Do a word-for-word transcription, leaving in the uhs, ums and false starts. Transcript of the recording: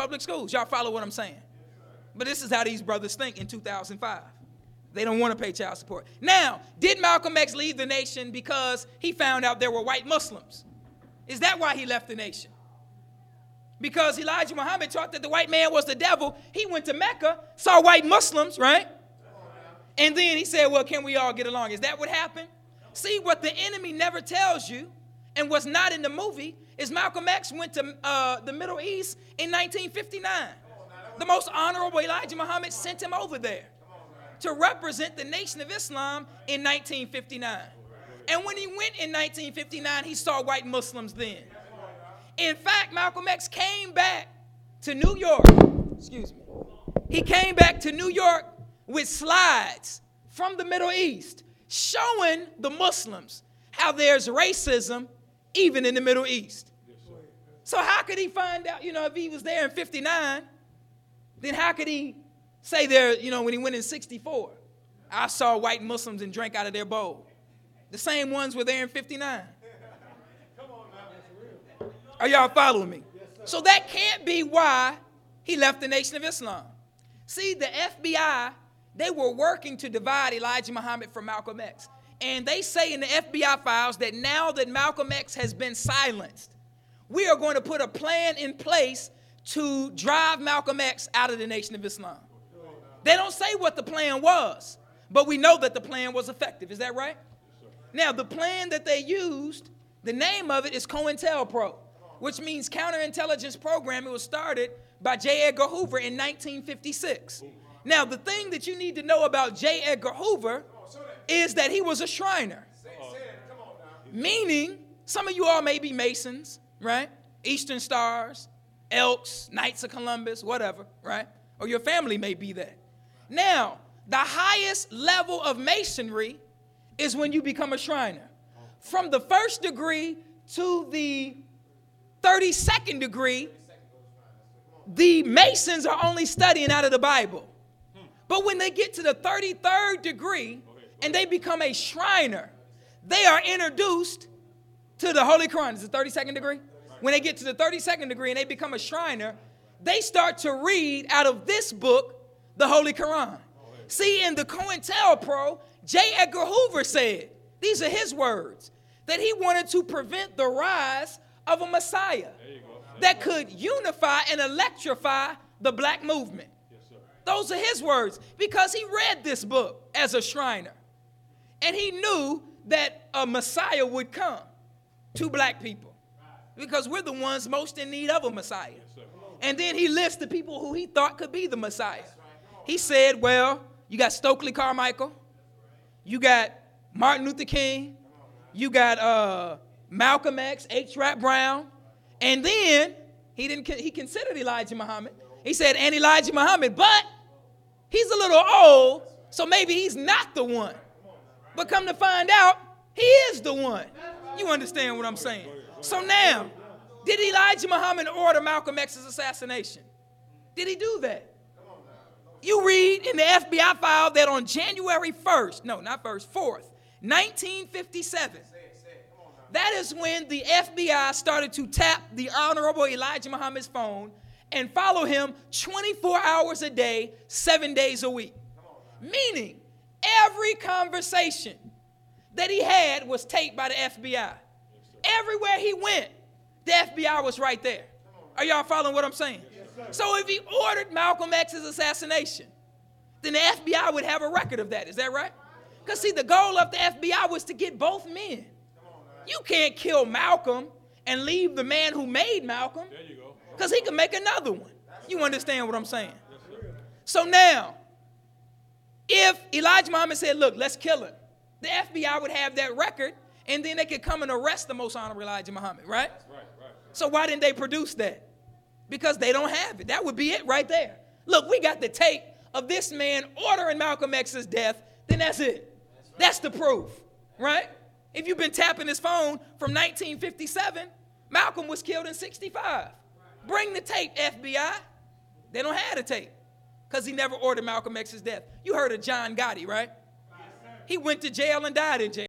public schools. Y'all follow what I'm saying? But this is how these brothers think in two thousand five. They don't want to pay child support. Now, did Malcolm X leave the nation because he found out there were white Muslims? Is that why he left the nation? Because Elijah Muhammad taught that the white man was the devil. He went to Mecca, saw white Muslims, right? And then he said, well, can we all get along? Is that what happened? See, what the enemy never tells you and what's not in the movie is Malcolm X went to uh, the Middle East in nineteen fifty-nine. The most honorable Elijah Muhammad sent him over there to represent the Nation of Islam in nineteen fifty-nine. And when he went in nineteen fifty-nine, he saw white Muslims then. In fact, Malcolm X came back to New York. Excuse me. He came back to New York with slides from the Middle East showing the Muslims how there's racism even in the Middle East. So how could he find out, you know, if he was there in fifty-nine, then how could he say there, you know, when he went in sixty-four, I saw white Muslims and drank out of their bowl. The same ones were there in fifty-nine. Are y'all following me? So that can't be why he left the Nation of Islam. See, the F B I, they were working to divide Elijah Muhammad from Malcolm X. And they say in the F B I files that now that Malcolm X has been silenced, we are going to put a plan in place to drive Malcolm X out of the Nation of Islam. They don't say what the plan was, but we know that the plan was effective. Is that right? Now, the plan that they used, the name of it is COINTELPRO, which means Counterintelligence Program. It was started by J. Edgar Hoover in nineteen fifty-six. Now, the thing that you need to know about J. Edgar Hoover is that he was a Shriner. Meaning, some of you all may be Masons, right? Eastern Stars, Elks, Knights of Columbus, whatever, right? Or your family may be that. Now, the highest level of Masonry is when you become a Shriner. From the first degree to the thirty-second degree, the Masons are only studying out of the Bible. But when they get to the thirty-third degree and they become a Shriner, they are introduced to the Holy Quran. Is it thirty-second degree? When they get to the thirty-second degree and they become a Shriner, they start to read out of this book, the Holy Quran. See, in the COINTELPRO, J. Edgar Hoover said, these are his words, that he wanted to prevent the rise of a Messiah that could unify and electrify the black movement. Those are his words, because he read this book as a Shriner. And he knew that a Messiah would come to black people, because we're the ones most in need of a Messiah. And then he lists the people who he thought could be the Messiah. He said, well, you got Stokely Carmichael, you got Martin Luther King, you got uh, Malcolm X, H. Rap Brown, and then he didn't. He considered Elijah Muhammad. He said, and Elijah Muhammad, but he's a little old, so maybe he's not the one. But come to find out, he is the one. You understand what I'm saying? So now, did Elijah Muhammad order Malcolm X's assassination? Did he do that? You read in the F B I file that on January first, no, not first, fourth, nineteen fifty-seven, that is when the F B I started to tap the Honorable Elijah Muhammad's phone and follow him twenty-four hours a day, seven days a week. Meaning, every conversation that he had was taped by the F B I. Everywhere he went, the F B I was right there. Are y'all following what I'm saying? So if he ordered Malcolm X's assassination, then the F B I would have a record of that. Is that right? Because, see, the goal of the F B I was to get both men. You can't kill Malcolm and leave the man who made Malcolm, because he can make another one. You understand what I'm saying? So now, if Elijah Muhammad said, look, let's kill him, the F B I would have that record, and then they could come and arrest the most honorable Elijah Muhammad, right? Right, right. So why didn't they produce that? Because they don't have it. That would be it right there. Look, we got the tape of this man ordering Malcolm X's death, then that's it. That's the proof, right? If you've been tapping his phone from nineteen fifty-seven, Malcolm was killed in sixty-five. Bring the tape, F B I. They don't have the tape because he never ordered Malcolm X's death. You heard of John Gotti, right? He went to jail and died in jail.